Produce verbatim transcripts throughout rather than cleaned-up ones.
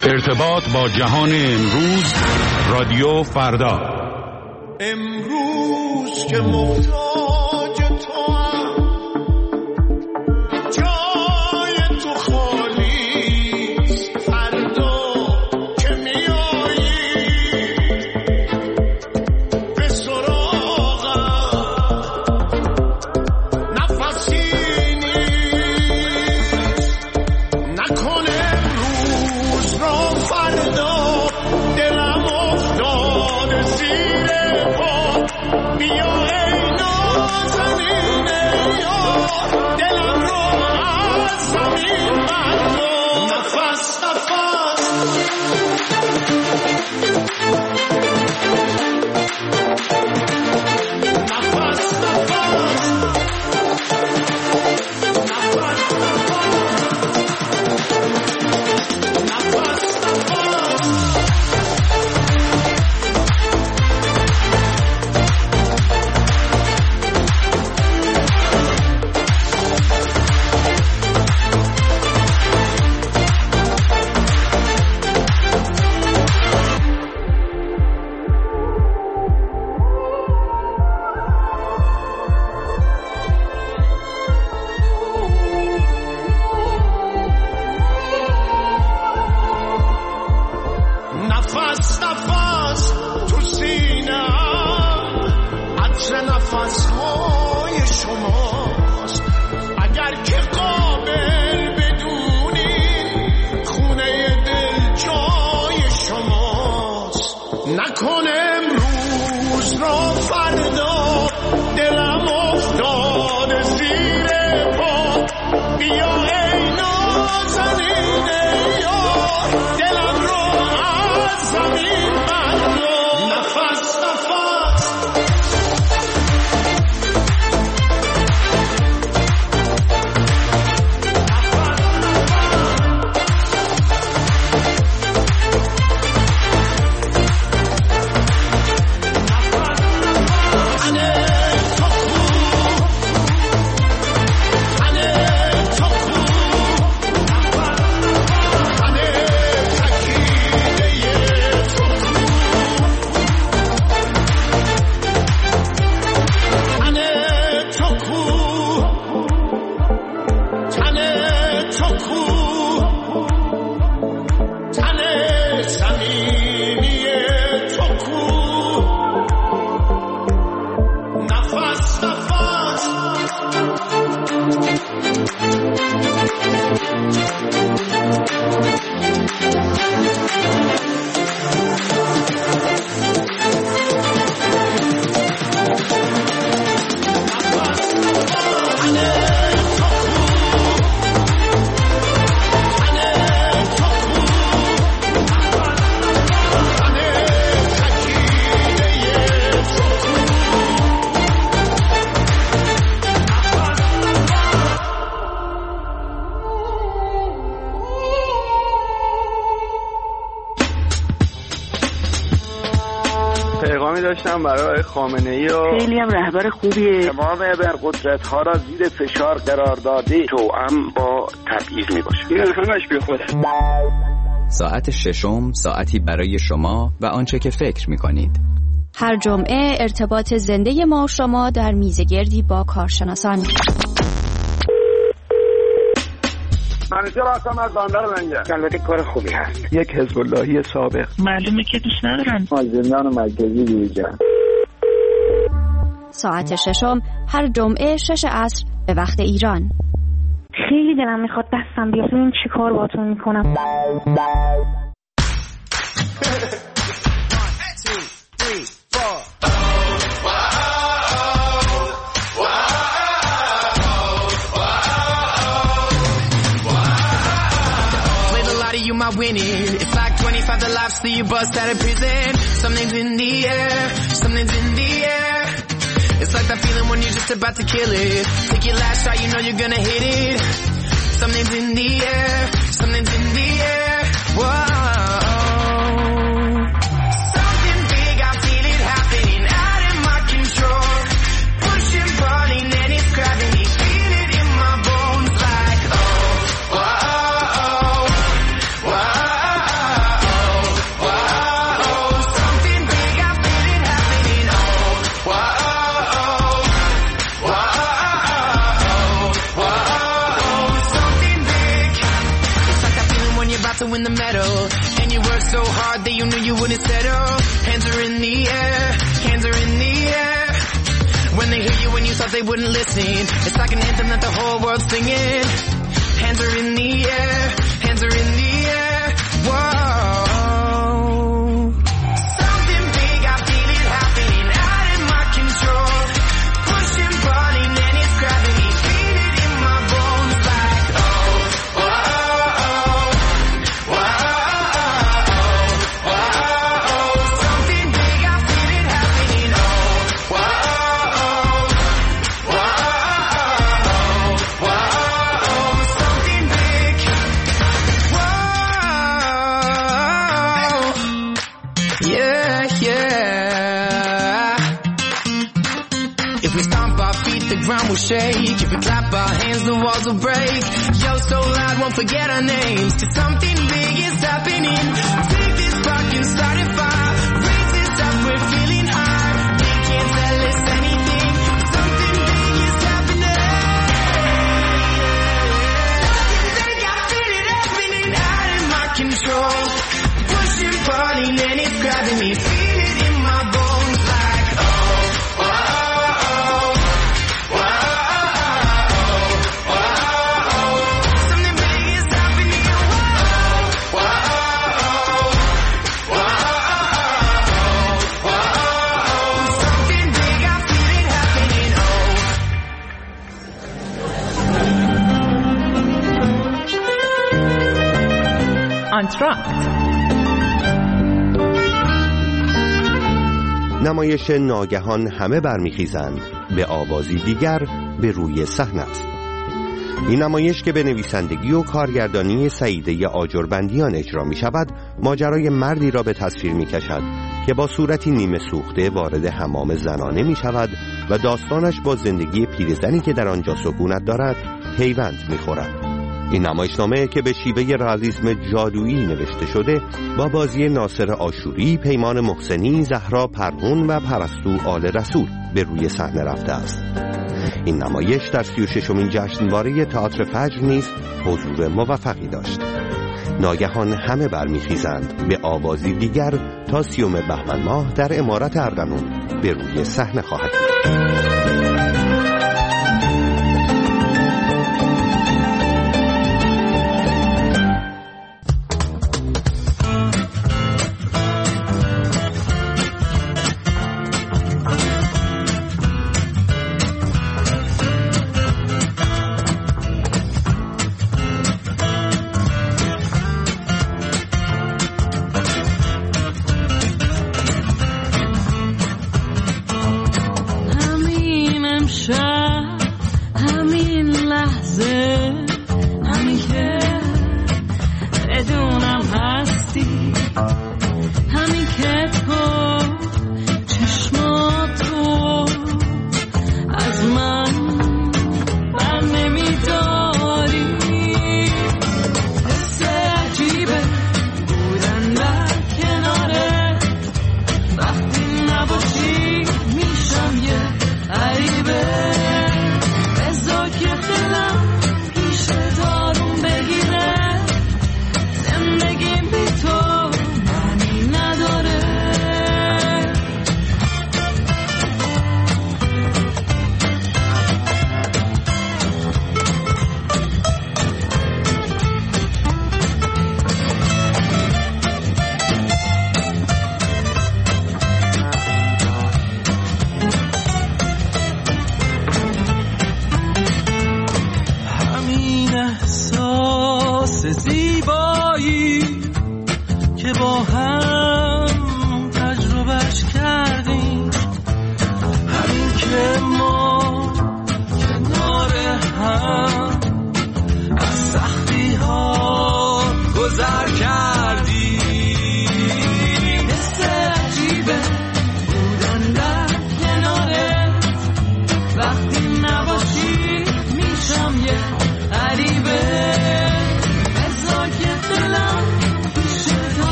ارتباط با جهان امروز، رادیو فردا. امروز که محتاج تو هم، جای تو خالیست. فردا که میایی به سراغم، نفسی نیست. نکن امروز را فردا، دلم افتاده زیر پا. بیا ای نازنین یار، دلم رو از زمین بردار. نفس نفس نفس داشتم برای خامنه‌ای و خیلی هم رهبر خوبیه. تمام ابرقدرت ها را زیر فشار قرار داده، توأم با تبعیض می باشه. این همش بی خوده. ساعت ششم، ساعتی برای شما و آنچه که فکر می کنید. هر جمعه ارتباط زنده ما و شما در میزگردی با کارشناسان. منیجر هستم از بندر منگه. البته کار خوبی هست. یک حزب اللهی سابق. معلومه که دوست ندارن. ما زندان مرکزی دیجا. ساعت ششم هر جمعه شش عصر به وقت ایران. خیلی دلم میخواد دستم بیاد. این چی کار باتون میکنم؟ My winning. It's like twenty-five the lives till you bust out of prison. Something's in the air, something's in the air. It's like that feeling when you're just about to kill it. Take your last shot, you know you're gonna hit it. Something's in the air, something's in the air. Whoa. Something big, I feel it happening out of my control. Pushing, pulling, and it's grabbing me. Feel it in my bones like oh, whoa. Wow. to win the medal. And you worked so hard that you knew you wouldn't settle. Hands are in the air, hands are in the air. When they hear you when you thought they wouldn't listen, it's like an anthem that the whole world's singing. Hands are in the air, hands are in the air. Whoa. Something big, I feel it happening out in my control. Pushing, pulling, and it's grabbing me. Feel it in my bones like oh, whoa, whoa, whoa. Something big, I feel it happening. Oh, whoa. Will shake. If we clap our hands, the walls will break. Yo, so loud, won't forget our names. Cause something big is happening. Take this rock and start a fire. Raise this up, we're feeling high. They can't tell us anything. Something big is happening. Something big, I feel it happening. Out of my control. Pushing, pulling, and it's grabbing me. Feel it in my bones like oh, oh. نمایش ناگهان همه برمیخیزند به آوازی دیگر به روی صحنه است. این نمایش که به نویسندگی و کارگردانی سعیده آجربندیان اجرا می شود، ماجرای مردی را به تصویر می کشد که با صورتی نیمه سوخته وارد حمام زنانه می شود و داستانش با زندگی پیرزنی که در آنجا سکونت دارد پیوند می خورد. این نمایشنامه که به شیوه رئالیسم جادویی نوشته شده با بازی ناصر آشوری، پیمان محسنی، زهرا پرهون و پرستو آل رسول به روی صحنه رفته است. این نمایش در سی و ششمین جشنواره تئاتر فجر نیز حضور موفقی داشت. ناگهان همه برمیخیزند به آوازی دیگر تا سیوم بهمن ماه در عمارت ارغنون به روی صحنه خواهد بود.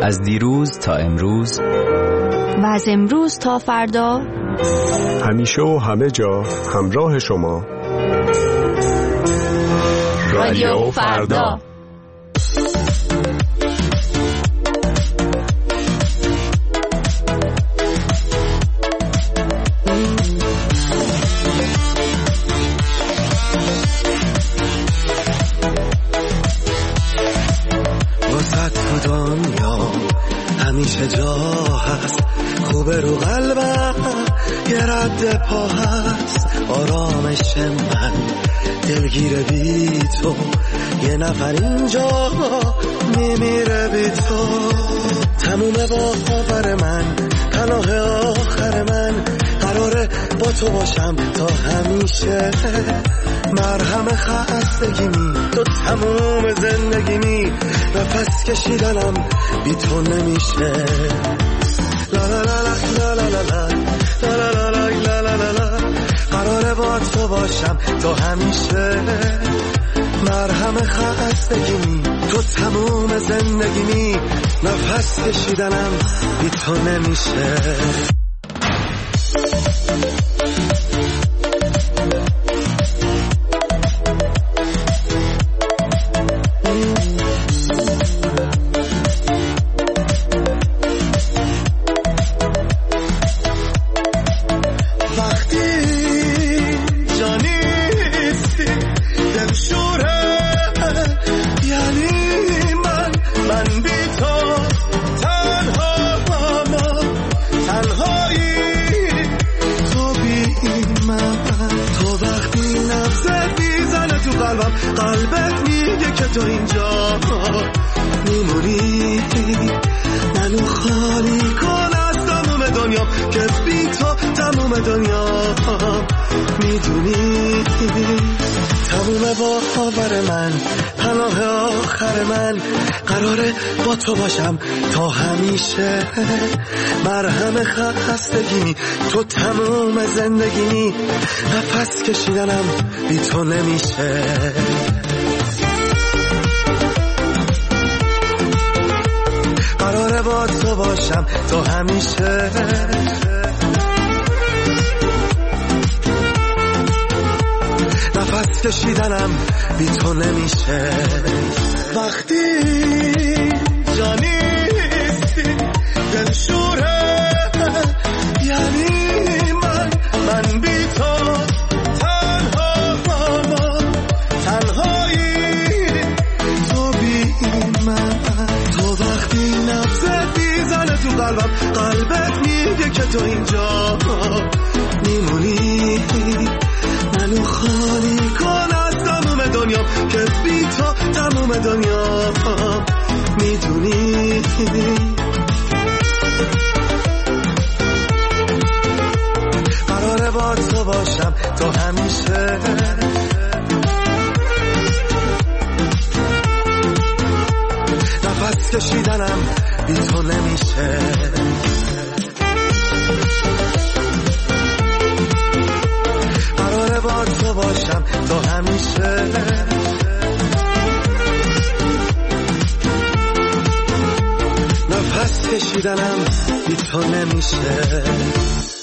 از دیروز تا امروز و از امروز تا فردا، همیشه و همه جا همراه شما. رادیو فردا. همیشه جا هست، خوبه رو قلبم یه رد پا هست. آرامش من دلگیره بی تو، یه نفر اینجا میمیره بی تو. تموم باور من، پناه آخر من، قراره با تو باشم تا همیشه. مرهم خستگیمی تو تموم زندگیمی، نفس کشیدنم بی تو نمیشه. لا لا لا لا لا لا لا لا لا لا لا لا لا لا، قراره با تو باشم تا همیشه. مرهم خستگیمی تو تموم زندگیمی، نفس کشیدنم بی تو نمیشه. قلبت میگه که تو اینجا میمونی، منو خالی کن از تموم دنیا، که بی تو تموم دنیا میدونی. تموم باور من، پناه آخر من، قراره با تو باشم تا همیشه. مرهم خستگی تو تموم زندگی، نفس کشیدنم بی تو نمیشه. قراره با تو باشم تا همیشه. نفس کشیدنم بی تو نمیشه. وقتی جا نیستی دل شوره، یعنی من من بی تو تنها ما، تنهایی تو بی من. تو وقتی نفست میزنه تو قلبم، قلبت میگه که تو اینجا میمونی، منو خالی کن از تموم دنیا، که بی تو تموم دنیا میدونی. قراره با تو باشم تا همیشه. نفس کشیدنم بی تو نمیشه. قراره با تو باشم تا همیشه. نفس کشیدنم بی تو نمیشه.